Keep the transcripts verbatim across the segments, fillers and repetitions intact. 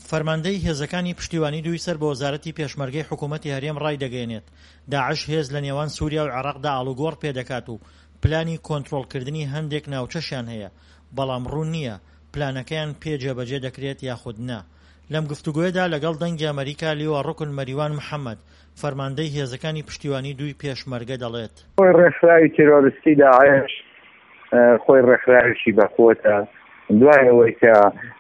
فەرماندەی هێزەکانی پشتیوانی دووی سەر بە وەزارەتی پێشمەرگەی حکوومەتی هەرێم ڕای دەگەێنێت داعش هێز لە نێوان سووریا و عێراقدا ئاڵوگۆڕ پێدەکات و پلانی کۆنتڕۆڵکردنی هەندێک ناوچەشیان هەیە، بەڵام ڕوون نییە پلانەکەیان پێ جێبەجێ دەکرێت یاخود نا. لەم گفتوگۆیەدا لەگەڵ دەنگی ئەمریکا لیوە ڕوکن مەریوان محەممەد فەرماندەی هێزەکانی پشتیوانی دووی پێشمەرگە دەڵێت خۆی ڕێکخراوی تیرۆریستی داعش خۆی ڕێکخراویشی بەخۆتە دوایەوەی کە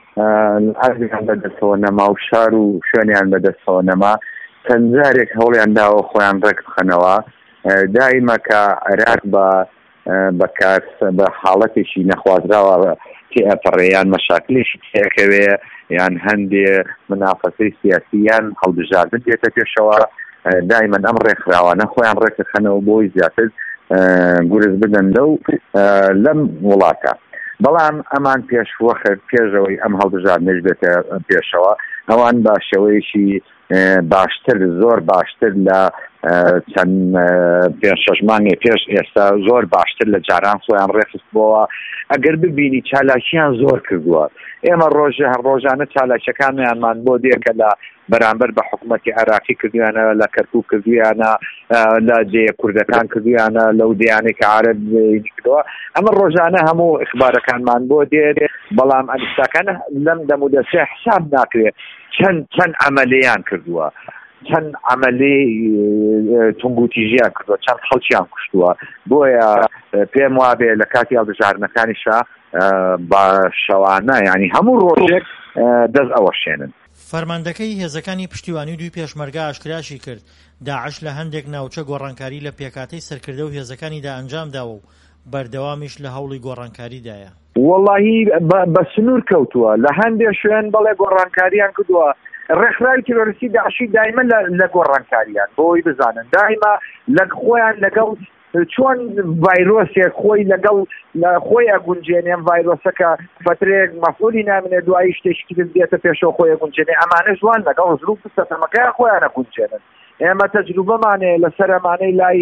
ئازیان بەدەستەوە نەما و شار و شوێنیان بەدەستەوە نەما چەند جارێک هەوڵیان داوە خۆیان ڕێک بخەنەوە دایمە کە عێراق بە بەکاس بە حاڵەتێکی نەخوازراوە تێپەڕێیان مەشاکلێکی تێکەوێ یان هەندێ منافەسەی سیاسییان هەڵبژاردن دێتە پێشەوە دایمەن ئەم ڕێکخراوانە خۆیان ڕێکخەنەوە بۆی زیاتر گورز بدەن لەو لەم وڵاتە. بەڵام ئەمان پێش وەخت پێشەوەی ئەم هەڵبژاردنش بێتە پێشەوە ئەوان بە شێوەیەکی باشتر زۆر باشتر لە چەند پێ شەش مانگێ پێش ئێستا زۆر باشتر لە جاران خۆیان ڕێخستبەوە. ئەگەر ببینی چالاکییان زۆر کردووە. ئێمە ڕۆژە هەر ڕۆژانە چالاکیەکانیانمان بۆ دێکە لە بەرامبەر بە حکوومەتی عێراقی کردویانە لە کەرکووک کردویانە لە جێ کوردەکان کردویانە لەو دیانێک عارەب کردەوە. ئەمە ڕۆژانە هەموو ئیخبارەکانمان بۆ دێت بەڵام ئەلیستاکانە لەم دەمودەسێ حساب ناکرێت چەند چەند ئەمەلەیان کردووە چەند ئەمەلەی تونگوتیژیان کردووە چەند خەڵکیان کوشتووە. بۆیە پێم وابێ لە کاتی هەڵبژاردنەکانیشە بە شەوانە ینی هەموو ڕۆژێک دەست ئەوەشێنن. فەرماندەکەی هێزەکانی پشتیوانی دووی پێشمەرگە ئاشکراشی کرد داعش لە هەندێک ناوچە گۆڕانکاری لە پێکاتەی سەرکردە و هێزەکانیدا ئەنجامداوە و بەردەوامیش لە هەوڵی گۆڕانکاریدایە. وەڵاهی بە سنوور کەوتووە لە هەندێک شوێن بەڵێ گۆڕانکاریان کردووە. ڕێکخراوی تیرۆریستی داعشی دایمە لە گۆڕانکاریان بۆی بزانن دایما لە خۆیان لەگەڵ چۆن ڤایرۆسێک خۆی لەگەڵ خۆی ئەگونجێنێن ڤایرۆسەکە فترێک مەفعولی نامێنێ دوایی شتێکی تر دێتە پێشەوە خۆی ئەگونجێنێ ئەمانە جوان لەگەڵ زروف سەتەمەکەیان خۆیان ئەگونجێنن. ئێمە تەجروبەمانێ لەسەر ئەمانەی لای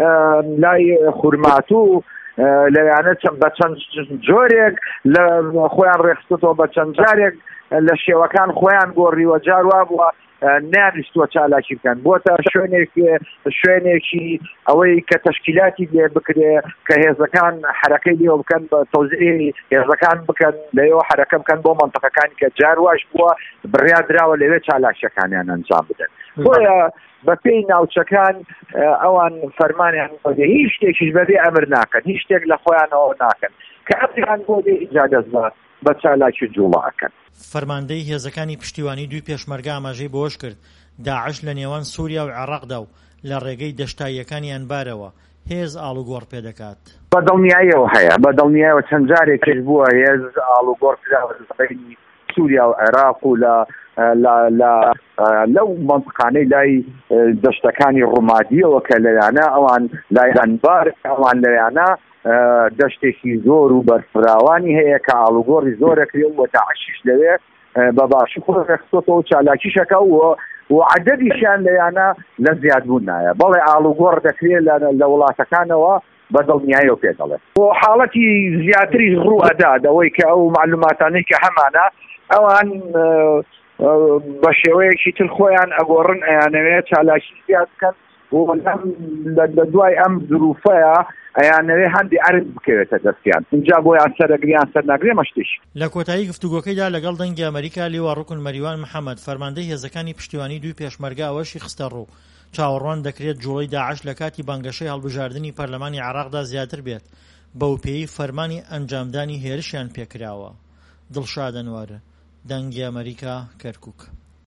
لای خورماتوو لەوانە بە چەند جۆرێک لە خۆیان ڕێخستەوە بە چەند جارێک لە شێوەکان خۆیان گۆڕیوە جاروا بووە نانیستوە چالاکی بکەن بۆتە شوێنێک شوێنێکی ئەوەی کە تەشکیلاتی لێ بکرێ کە هێزەکان حرەکەی لێوە بکەن بە تەوزیعی هێزەکان بکەن لەوێ حرەکە بکەن بۆ مەنتەقەکانی کە جارواش بووە بڕیادراوە لەوێ چالاکیەکانیان ئەنجام بدەن. بۆیە بە پێی ناوچەکان ئەوان فەرمانیان بۆدێ هیچ شتێکیش بەبێ ئەمر ناکەن هیچ شتێک لە خۆیانەوە ناکەن کە ئەمریان بۆ دێ ئیجادەت بە چالاکی جوڵاکەن. فەرماندەی هێزەکانی پشتیوانی دووی پێشمەرگە ئاماژەی بۆش کرد داعش لە نێوان سووریا و عێراقدا و لە ڕێگەی دەشتاییەکانی ئەنبارەوە هێز ئاڵوگۆڕ پێدەکات. بە دڵنیاییەوە هەیە بە دڵنیاییەوە چەند جارێکش بووە هێز ئاڵوگۆڕ کراوە سووریا و عێراق و لە لەو منطقانەی لای دەشتەکانی ڕوومادیەوە کە لەیانە ئەوان لای ئەنبار ئەوان لەیانە دەشتێکی زۆر و بەرفراوانی هەیە کە ئاڵوگۆڕی زۆرەکرێ و داعشیش لەوێ بە باشی خۆی ڕێخستۆتەوە و چالاکیشەکە و عەدەدیشیان لەیانە لە زیادبوون نایە بەڵێ ئاڵوگۆڕ دەکرێت لە وڵاتەکانەوە بە دڵنیاییەوە پێ دەڵێت. بۆ حاڵەتی زیاتری ڕوو ئەدا دەوەی کە ئەو معلوماتانەی کە هەمانە ئەوان بە شێوەیەکی تر خۆیان ئەگۆڕن ئەیانەوێت چالاکی زیاد بکەن لە دوای ئەم ظروفەیە ئەیانەوێ هەندی عەرز بکەوێتە دەستیان اینجا بۆیان سەرەگریان سەرناگرێ مەشتێش. لە کۆتایی گفتوگۆکەیدا لەگەڵ دەنگی ئەمریکا لیوە ڕوکن مەریوان محەممەد فەرماندەی هێزەکانی پشتیوانی دووی پێشمەرگە ئەوەشی خستە ڕوو چاوەڕوان دەکرێت جوڵەی داعش لە کاتی بانگەشەی هەڵبژاردننی پەرلەمانی عێراقدا زیاتر بێت بەو پێی فەرمانی ئەنجامدانی هێرشیان پێکراوە. دڵشاد ئەنوار دەنگی ئەمریکا کەرکووک.